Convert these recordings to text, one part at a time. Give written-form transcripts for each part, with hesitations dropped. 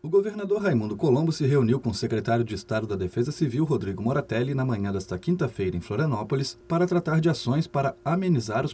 O governador Raimundo Colombo se reuniu com o secretário de Estado da Defesa Civil, Rodrigo Moratelli, na manhã desta quinta-feira em Florianópolis, para tratar de ações para amenizar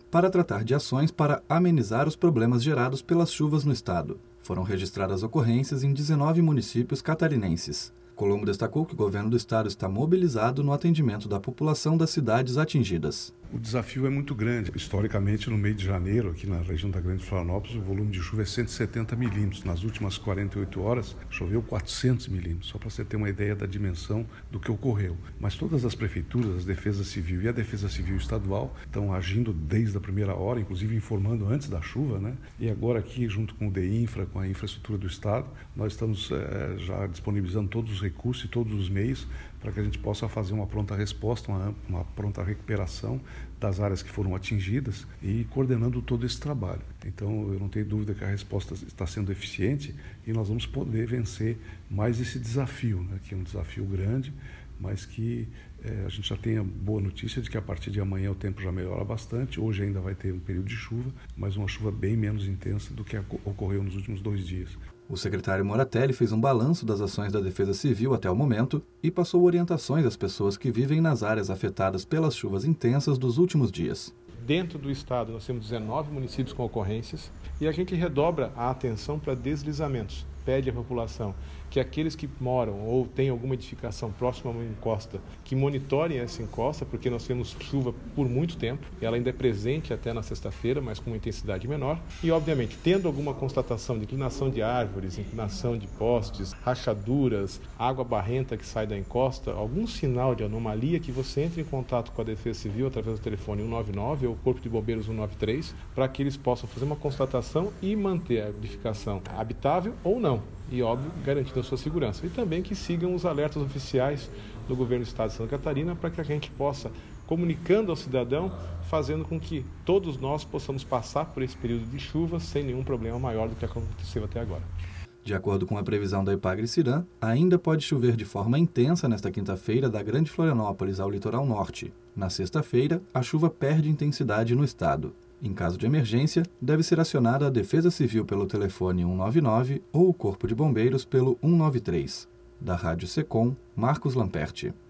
os problemas gerados pelas chuvas no estado. Foram registradas ocorrências em 19 municípios catarinenses. Colombo destacou que o governo do estado está mobilizado no atendimento da população das cidades atingidas. O desafio é muito grande. Historicamente, no mês de janeiro, aqui na região da Grande Florianópolis, o volume de chuva é 170 milímetros. Nas últimas 48 horas, choveu 400 milímetros, só para você ter uma ideia da dimensão do que ocorreu. Mas todas as prefeituras, a Defesa Civil e a Defesa Civil Estadual estão agindo desde a primeira hora, inclusive informando antes da chuva, né? E agora aqui, junto com o DEINFRA, com a infraestrutura do Estado, nós estamos já disponibilizando todos os recursos e todos os meios para que a gente possa fazer uma pronta resposta, uma pronta recuperação das áreas que foram atingidas e coordenando todo esse trabalho. Então, eu não tenho dúvida que a resposta está sendo eficiente e nós vamos poder vencer mais esse desafio, né, que é um desafio grande, mas que a gente já tem a boa notícia de que a partir de amanhã o tempo já melhora bastante. Hoje ainda vai ter um período de chuva, mas uma chuva bem menos intensa do que ocorreu nos últimos 2 dias. O secretário Moratelli fez um balanço das ações da Defesa Civil até o momento e passou orientações às pessoas que vivem nas áreas afetadas pelas chuvas intensas dos últimos dias. Dentro do estado nós temos 19 municípios com ocorrências e a gente redobra a atenção para deslizamentos. Pede à população que aqueles que moram ou têm alguma edificação próxima a uma encosta, que monitorem essa encosta, porque nós temos chuva por muito tempo, ela ainda é presente até na sexta-feira, mas com uma intensidade menor. E, obviamente, tendo alguma constatação de inclinação de árvores, inclinação de postes, rachaduras, água barrenta que sai da encosta, algum sinal de anomalia, que você entre em contato com a Defesa Civil através do telefone 199 ou o Corpo de Bombeiros 193, para que eles possam fazer uma constatação e manter a edificação habitável ou não. E, óbvio, garantindo a sua segurança. E também que sigam os alertas oficiais do governo do estado de Santa Catarina para que a gente possa, comunicando ao cidadão, fazendo com que todos nós possamos passar por esse período de chuva sem nenhum problema maior do que aconteceu até agora. De acordo com a previsão da Epagre-Ciran, ainda pode chover de forma intensa nesta quinta-feira da Grande Florianópolis ao litoral norte. Na sexta-feira, a chuva perde intensidade no estado. Em caso de emergência, deve ser acionada a Defesa Civil pelo telefone 199 ou o Corpo de Bombeiros pelo 193. Da Rádio Secom, Marcos Lamperti.